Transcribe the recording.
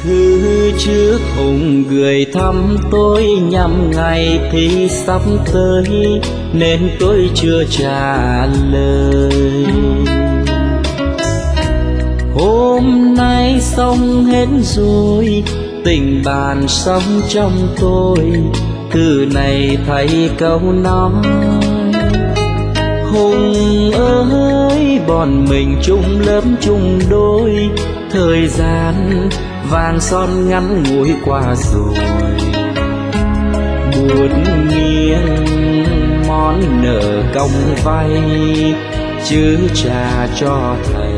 Thư trước Hùng gửi thăm tôi nhằm ngày thì sắp tới nên tôi chưa trả lời. Hôm nay xong hết rồi, tình bạn sống trong tôi, từ này thay câu nói. Hùng ơi, bọn mình chung lớp chung đôi, thời gian vàng son ngắn ngủi qua rồi. Buồn nghiêng món nợ công vay chứ trả cho thầy.